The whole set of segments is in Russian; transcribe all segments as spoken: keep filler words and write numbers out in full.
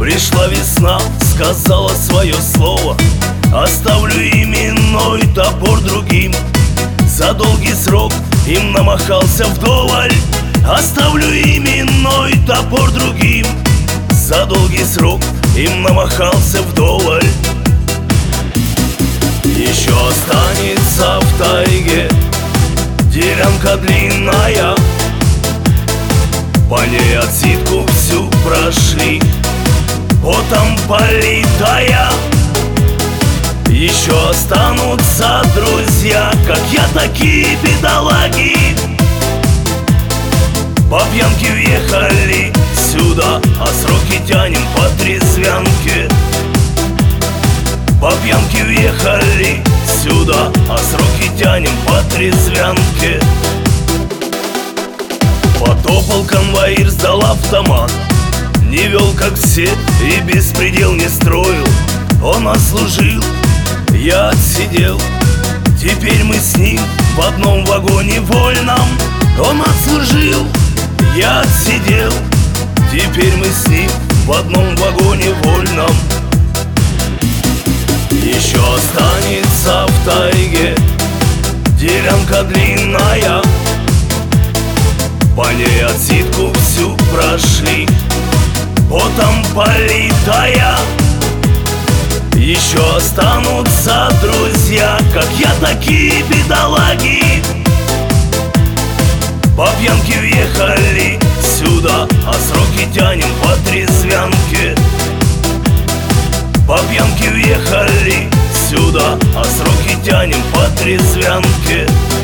Пришла весна, сказала свое слово: оставлю именной топор другим. За долгий срок им намахался вдоволь. Оставлю именной топор другим. За долгий срок им намахался вдоволь. Еще останется в тайге делянка длинная, по ней отсидку всю прошли, потом политая. Еще останутся друзья, как я, такие бедолаги. По пьянке въехали сюда, а сроки тянем по трезвянке. По пьянке въехали сюда, а сроки тянем по трезвянке. Потопал конвоир, сдал автомат. Не вел, как все, и беспредел не строил. Он отслужил, я отсидел. Теперь мы с ним в одном вагоне вольном. Он отслужил, я отсидел. Теперь мы с ним в одном вагоне вольном. Еще останется в тайге делянка длинная, по ней отсидку всю прошли, потом политая. Еще останутся друзья, как я, такие бедолаги. По пьянке въехали сюда, а сроки тянем по трезвянке. По пьянке въехали сюда, а сроки тянем по трезвянке.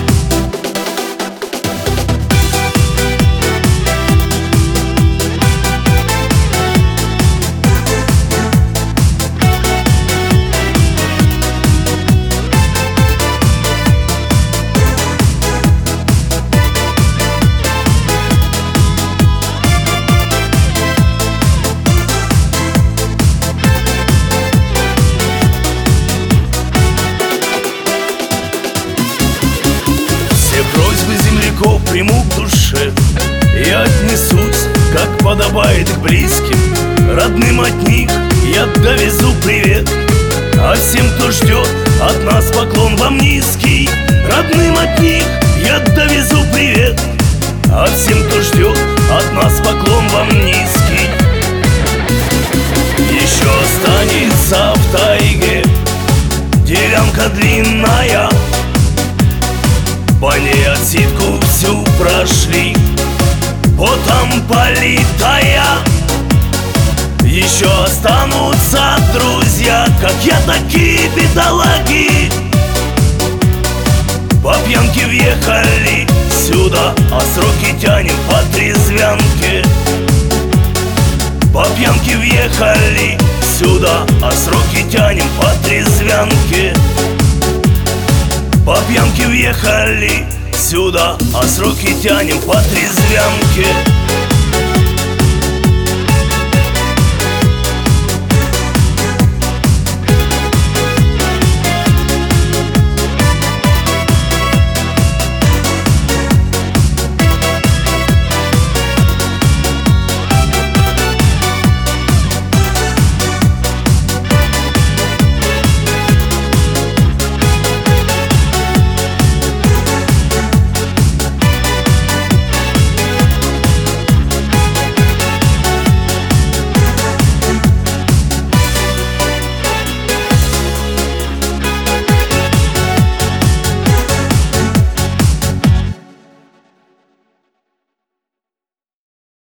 Приму к душе и отнесусь, как подобает, к близким, родным от них я довезу привет. А всем, кто ждет от нас, поклон вам низкий. Родным от них я довезу привет. А всем, кто ждет от нас, поклон вам низкий. Еще останется в тайге делянка длинная, по ней отсидку всю прошли, потом политая. Еще останутся друзья, как я, такие бедолаги. По пьянке въехали сюда, а сроки тянем по трезвянке. По пьянке въехали сюда, а сроки тянем по трезвянке. По пьянке въехали сюда, а сроки тянем по трезвянке.